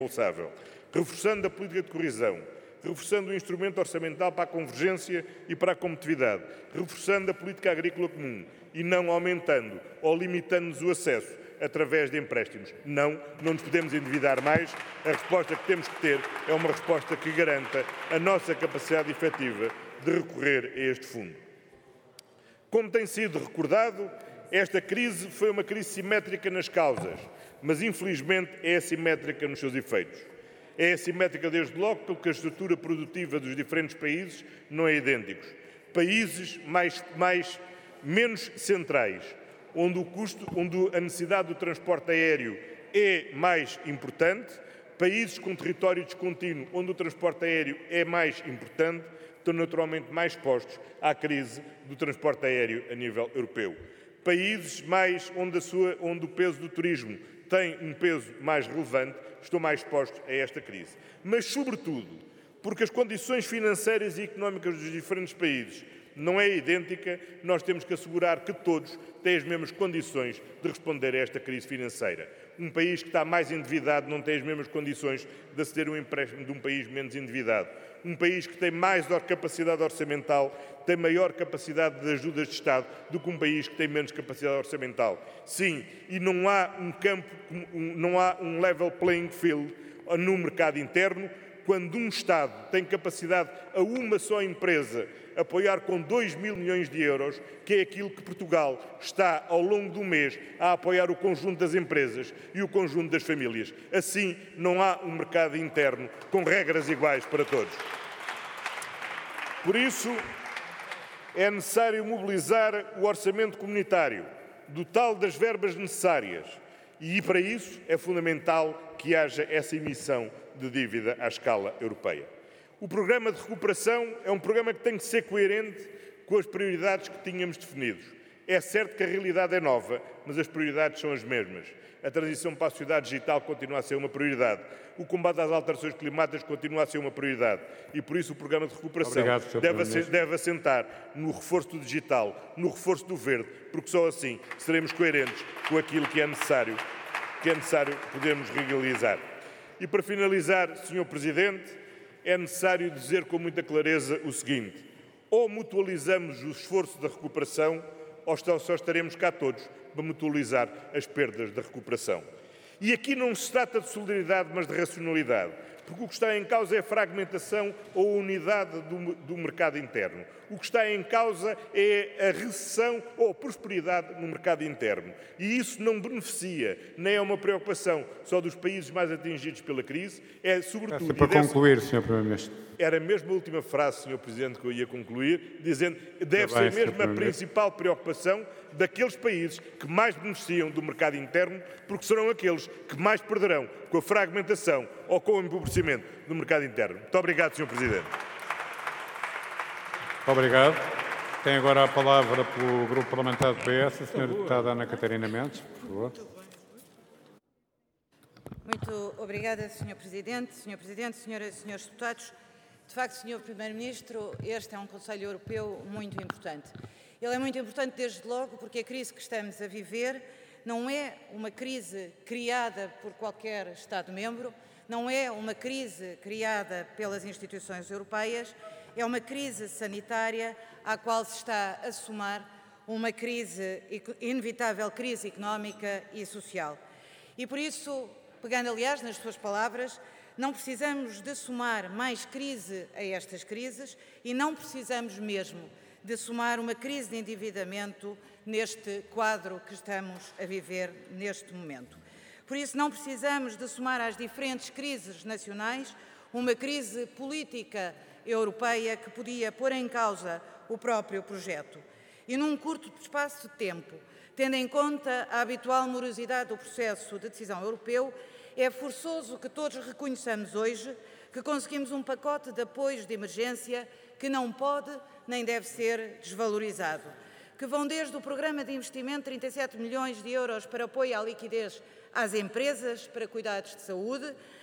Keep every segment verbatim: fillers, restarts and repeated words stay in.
responsável, reforçando a política de coesão, reforçando o instrumento orçamental para a convergência e para a competitividade, reforçando a política agrícola comum e não aumentando ou limitando-nos o acesso através de empréstimos. Não, não nos podemos endividar mais. A resposta que temos que ter é uma resposta que garanta a nossa capacidade efetiva de recorrer a este fundo. Como tem sido recordado, esta crise foi uma crise simétrica nas causas, mas infelizmente é assimétrica nos seus efeitos. É assimétrica desde logo porque a estrutura produtiva dos diferentes países não é idêntica. Países mais, mais, menos centrais, onde o custo, onde a necessidade do transporte aéreo é mais importante, países com território descontínuo, onde o transporte aéreo é mais importante, estão naturalmente mais expostos à crise do transporte aéreo a nível europeu. Países mais onde, a sua, onde o peso do turismo tem um peso mais relevante, estão mais expostos a esta crise. Mas, sobretudo, porque as condições financeiras e económicas dos diferentes países não é idêntica, nós temos que assegurar que todos têm as mesmas condições de responder a esta crise financeira. Um país que está mais endividado não tem as mesmas condições de aceder a um empréstimo de um país menos endividado. Um país que tem mais capacidade orçamental tem maior capacidade de ajudas de Estado do que um país que tem menos capacidade orçamental. Sim, e não há um campo, não há um level playing field no mercado interno, quando um Estado tem capacidade a uma só empresa apoiar com dois mil milhões de euros, que é aquilo que Portugal está, ao longo do mês, a apoiar o conjunto das empresas e o conjunto das famílias. Assim, não há um mercado interno com regras iguais para todos. Por isso, é necessário mobilizar o orçamento comunitário, dotá-lo das verbas necessárias, e para isso é fundamental que haja essa emissão de dívida à escala europeia. O programa de recuperação é um programa que tem que ser coerente com as prioridades que tínhamos definidos. É certo que a realidade é nova, mas as prioridades são as mesmas. A transição para a sociedade digital continua a ser uma prioridade. O combate às alterações climáticas continua a ser uma prioridade. E por isso o programa de recuperação Obrigado, deve, ser, deve assentar no reforço do digital, no reforço do verde, porque só assim seremos coerentes com aquilo que é necessário, que é necessário podermos realizar. E para finalizar, senhor Presidente, é necessário dizer com muita clareza o seguinte: ou mutualizamos o esforço da recuperação, ou só estaremos cá todos para mutualizar as perdas da recuperação. E aqui não se trata de solidariedade, mas de racionalidade, porque o que está em causa é a fragmentação ou a unidade do, do mercado interno. O que está em causa é a recessão ou a prosperidade no mercado interno. E isso não beneficia, nem é uma preocupação só dos países mais atingidos pela crise, é sobretudo... Para concluir, senhor Primeiro-Ministro. Era mesmo a última frase, senhor Presidente, que eu ia concluir, dizendo que deve ser mesmo a principal preocupação daqueles países que mais beneficiam do mercado interno, porque serão aqueles que mais perderão com a fragmentação ou com o empobrecimento do mercado interno. Muito obrigado, senhor Presidente. Obrigado. Tem agora a palavra pelo Grupo Parlamentar do P S, a senhora deputada Ana Catarina Mendes, por favor. Muito obrigada, senhor Presidente. senhor Presidente, senhoras e senhores deputados. De facto, senhor Primeiro-Ministro, este é um Conselho Europeu muito importante. Ele é muito importante desde logo porque a crise que estamos a viver não é uma crise criada por qualquer Estado-membro, não é uma crise criada pelas instituições europeias, é uma crise sanitária à qual se está a somar uma crise, inevitável crise económica e social. E por isso, pegando aliás nas suas palavras, não precisamos de somar mais crise a estas crises e não precisamos mesmo de somar uma crise de endividamento neste quadro que estamos a viver neste momento. Por isso, não precisamos de somar às diferentes crises nacionais uma crise política europeia que podia pôr em causa o próprio projeto. E num curto espaço de tempo, tendo em conta a habitual morosidade do processo de decisão europeu, é forçoso que todos reconheçamos hoje que conseguimos um pacote de apoios de emergência que não pode nem deve ser desvalorizado, que vão desde o programa de investimento de trinta e sete milhões de euros para apoio à liquidez às empresas para cuidados de saúde,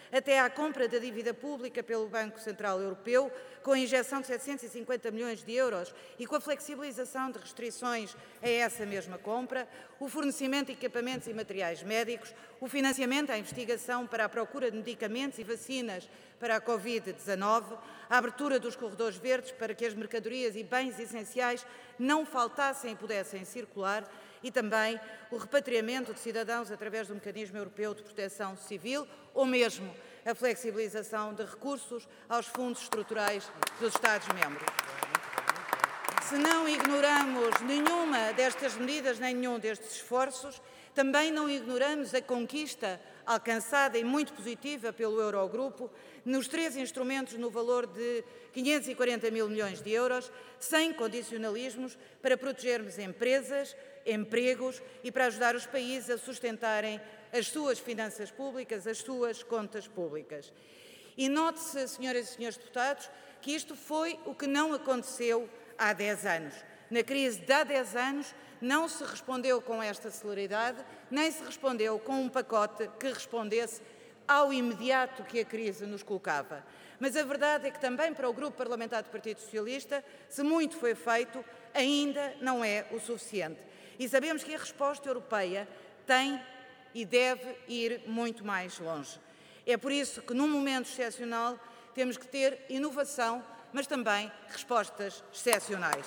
até à compra da dívida pública pelo Banco Central Europeu, com a injeção de setecentos e cinquenta milhões de euros e com a flexibilização de restrições a essa mesma compra, o fornecimento de equipamentos e materiais médicos, o financiamento à investigação para a procura de medicamentos e vacinas para a Covid dezanove, a abertura dos corredores verdes para que as mercadorias e bens essenciais não faltassem e pudessem circular, e também o repatriamento de cidadãos através do Mecanismo Europeu de Proteção Civil, ou mesmo a flexibilização de recursos aos fundos estruturais dos Estados-membros. Se não ignoramos nenhuma destas medidas, nem nenhum destes esforços, também não ignoramos a conquista alcançada e muito positiva pelo Eurogrupo nos três instrumentos no valor de quinhentos e quarenta mil milhões de euros, sem condicionalismos, para protegermos empresas, empregos e para ajudar os países a sustentarem as suas finanças públicas, as suas contas públicas. E note-se, senhoras e senhores deputados, que isto foi o que não aconteceu há dez anos. Na crise de há dez anos não se respondeu com esta celeridade, nem se respondeu com um pacote que respondesse ao imediato que a crise nos colocava. Mas a verdade é que também para o Grupo Parlamentar do Partido Socialista, se muito foi feito, ainda não é o suficiente. E sabemos que a resposta europeia tem e deve ir muito mais longe. É por isso que, num momento excepcional, temos que ter inovação, mas também respostas excepcionais.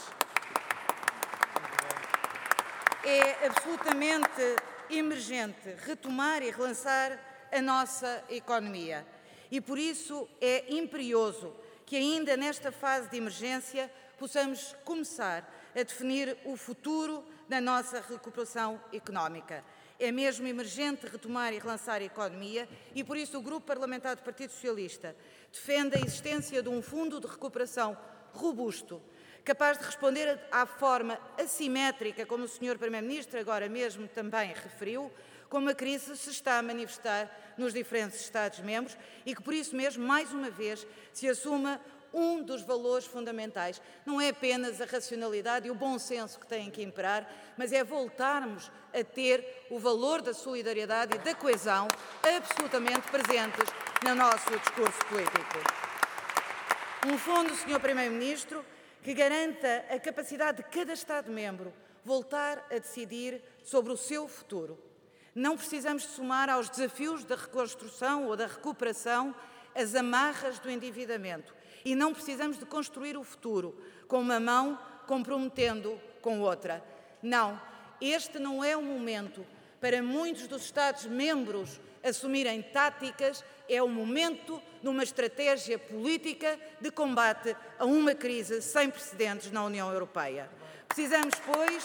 É absolutamente emergente retomar e relançar a nossa economia. E por isso é imperioso que ainda nesta fase de emergência possamos começar a definir o futuro da nossa recuperação económica. É mesmo emergente retomar e relançar a economia e por isso o Grupo Parlamentar do Partido Socialista defende a existência de um fundo de recuperação robusto, capaz de responder à forma assimétrica, como o senhor Primeiro-Ministro agora mesmo também referiu, como a crise se está a manifestar nos diferentes Estados-membros e que, por isso mesmo, mais uma vez, se assuma um dos valores fundamentais. Não é apenas a racionalidade e o bom senso que têm que imperar, mas é voltarmos a ter o valor da solidariedade e da coesão absolutamente presentes no nosso discurso político. Um fundo, senhor Primeiro-Ministro, que garanta a capacidade de cada Estado-membro voltar a decidir sobre o seu futuro. Não precisamos de somar aos desafios da reconstrução ou da recuperação as amarras do endividamento e não precisamos de construir o futuro com uma mão comprometendo com outra. Não, este não é o momento para muitos dos Estados-membros assumirem táticas, é o momento de uma estratégia política de combate a uma crise sem precedentes na União Europeia. Precisamos, pois,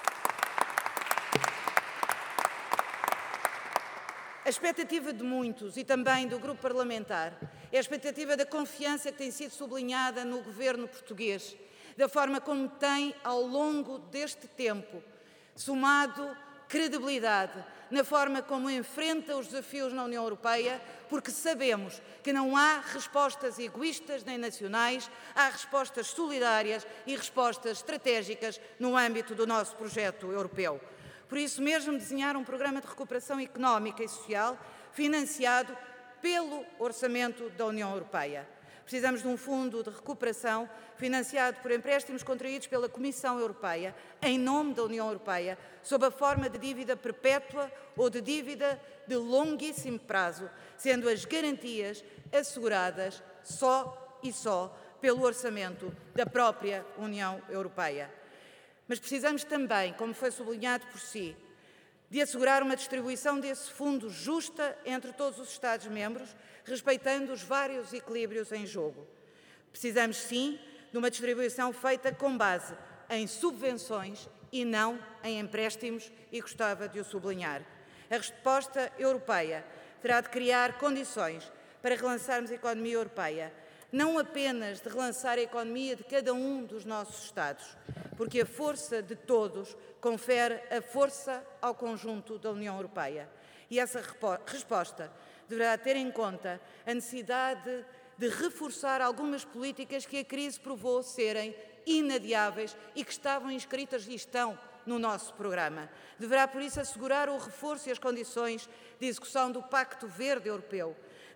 a expectativa de muitos e também do Grupo Parlamentar é a expectativa da confiança que tem sido sublinhada no governo português, da forma como tem, ao longo deste tempo, somado credibilidade na forma como enfrenta os desafios na União Europeia, porque sabemos que não há respostas egoístas nem nacionais, há respostas solidárias e respostas estratégicas no âmbito do nosso projeto europeu. Por isso mesmo, desenhar um programa de recuperação económica e social financiado pelo orçamento da União Europeia. Precisamos de um fundo de recuperação financiado por empréstimos contraídos pela Comissão Europeia, em nome da União Europeia, sob a forma de dívida perpétua ou de dívida de longuíssimo prazo, sendo as garantias asseguradas só e só pelo orçamento da própria União Europeia. Mas precisamos também, como foi sublinhado por si, de assegurar uma distribuição desse fundo justa entre todos os Estados-membros, respeitando os vários equilíbrios em jogo. Precisamos, sim, de uma distribuição feita com base em subvenções e não em empréstimos, e gostava de o sublinhar. A resposta europeia terá de criar condições para relançarmos a economia europeia, não apenas de relançar a economia de cada um dos nossos Estados, porque a força de todos confere a força ao conjunto da União Europeia. E essa resposta deverá ter em conta a necessidade de reforçar algumas políticas que a crise provou serem inadiáveis e que estavam inscritas e estão no nosso programa. Deverá, por isso, assegurar o reforço e as condições de execução do Pacto Verde Europeu.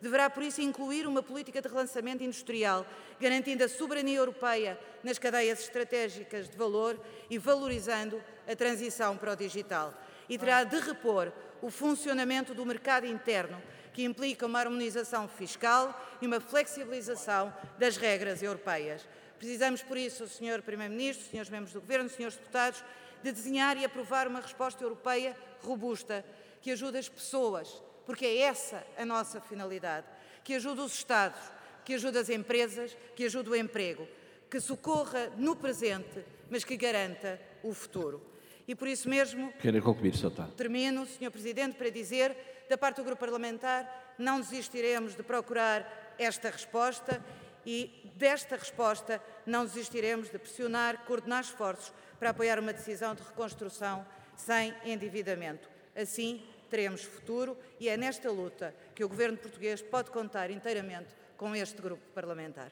deverá, por isso, incluir uma política de relançamento industrial, garantindo a soberania europeia nas cadeias estratégicas de valor e valorizando a transição para o digital. E terá de repor o funcionamento do mercado interno, que implica uma harmonização fiscal e uma flexibilização das regras europeias. Precisamos, por isso, senhor Primeiro-Ministro, senhores membros do Governo, senhores deputados, de desenhar e aprovar uma resposta europeia robusta, que ajude as pessoas, porque é essa a nossa finalidade, que ajude os Estados, que ajude as empresas, que ajude o emprego, que socorra no presente, mas que garanta o futuro. E por isso mesmo, Quero concluir, senhor Deputado. Termino, senhor Presidente, para dizer, da parte do Grupo Parlamentar, não desistiremos de procurar esta resposta e desta resposta não desistiremos de pressionar, coordenar esforços para apoiar uma decisão de reconstrução sem endividamento. Assim, teremos futuro e é nesta luta que o Governo português pode contar inteiramente com este grupo parlamentar.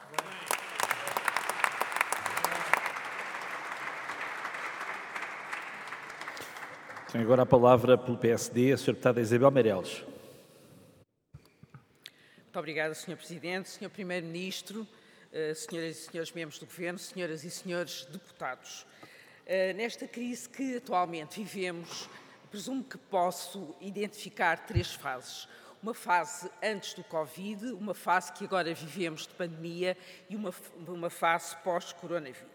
Tem agora a palavra pelo P S D a senhora deputada Isabel Meireles. Muito obrigada, senhor Presidente, senhor Primeiro-Ministro, senhoras e senhores membros do Governo, senhoras e senhores deputados. Nesta crise que atualmente vivemos, presumo que posso identificar três fases. Uma fase antes do Covid, uma fase que agora vivemos de pandemia e uma, uma fase pós-coronavírus.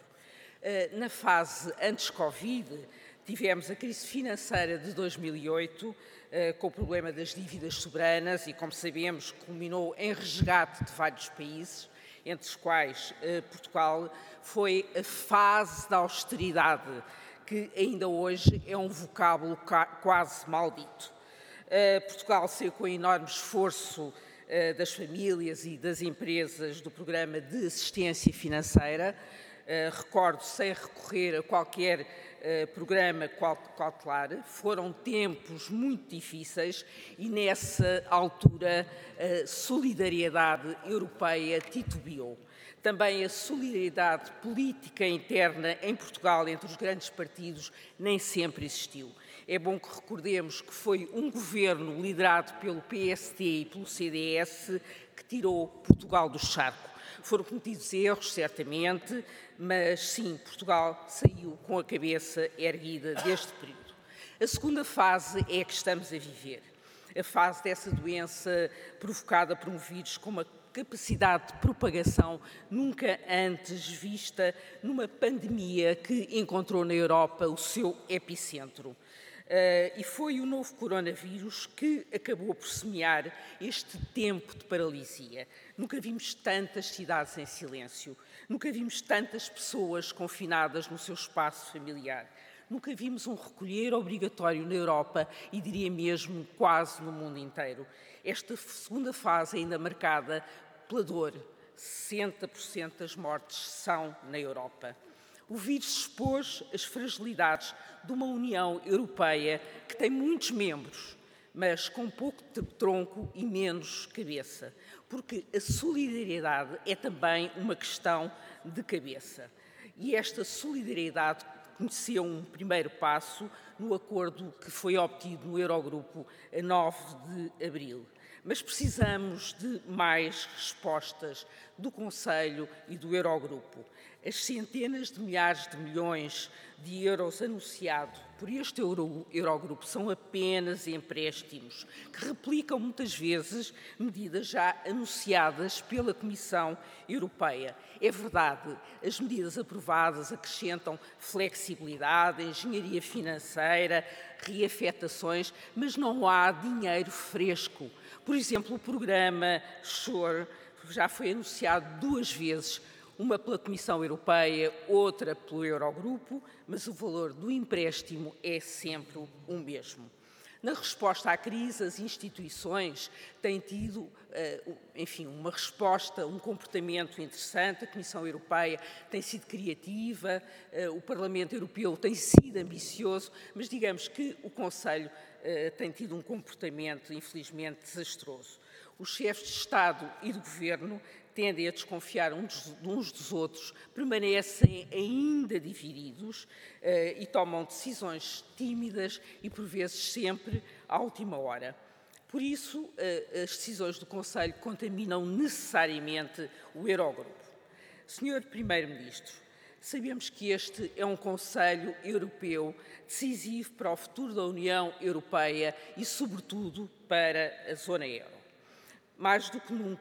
Na fase antes-Covid, tivemos a crise financeira de dois mil e oito, com o problema das dívidas soberanas e, como sabemos, culminou em resgate de vários países, entre os quais Portugal. Foi a fase da austeridade, que ainda hoje é um vocábulo quase maldito. Portugal saiu com enorme esforço das famílias e das empresas do programa de assistência financeira. Recordo, sem recorrer a qualquer Uh, programa cautelar. Foram tempos muito difíceis e, nessa altura, a solidariedade europeia titubeou. Também a solidariedade política interna em Portugal entre os grandes partidos nem sempre existiu. É bom que recordemos que foi um governo liderado pelo P S D e pelo C D S que tirou Portugal do charco. Foram cometidos erros, certamente, mas sim, Portugal saiu com a cabeça erguida deste período. A segunda fase é a que estamos a viver. A fase dessa doença provocada por um vírus com uma capacidade de propagação nunca antes vista numa pandemia que encontrou na Europa o seu epicentro. Uh, e foi o novo coronavírus que acabou por semear este tempo de paralisia. Nunca vimos tantas cidades em silêncio, nunca vimos tantas pessoas confinadas no seu espaço familiar, nunca vimos um recolher obrigatório na Europa e diria mesmo quase no mundo inteiro. Esta segunda fase ainda marcada pela dor, sessenta por cento das mortes são na Europa. O vírus expôs as fragilidades de uma União Europeia que tem muitos membros, mas com pouco tronco e menos cabeça, porque a solidariedade é também uma questão de cabeça. E esta solidariedade conheceu um primeiro passo no acordo que foi obtido no Eurogrupo a nove de abril. Mas precisamos de mais respostas do Conselho e do Eurogrupo. As centenas de milhares de milhões de euros anunciados por este Euro, Eurogrupo são apenas empréstimos, que replicam muitas vezes medidas já anunciadas pela Comissão Europeia. É verdade, as medidas aprovadas acrescentam flexibilidade, engenharia financeira, reafetações, mas não há dinheiro fresco. Por exemplo, o programa SURE já foi anunciado duas vezes, uma pela Comissão Europeia, outra pelo Eurogrupo, mas o valor do empréstimo é sempre o mesmo. Na resposta à crise, as instituições têm tido, enfim, uma resposta, um comportamento interessante. A Comissão Europeia tem sido criativa, o Parlamento Europeu tem sido ambicioso, mas digamos que o Conselho tem tido um comportamento, infelizmente, desastroso. Os chefes de Estado e de Governo tendem a desconfiar uns dos outros, permanecem ainda divididos uh, e tomam decisões tímidas e, por vezes, sempre à última hora. Por isso, as decisões do Conselho contaminam necessariamente o Eurogrupo. senhor Primeiro-Ministro, sabemos que este é um Conselho Europeu decisivo para o futuro da União Europeia e, sobretudo, para a zona euro. Mais do que nunca,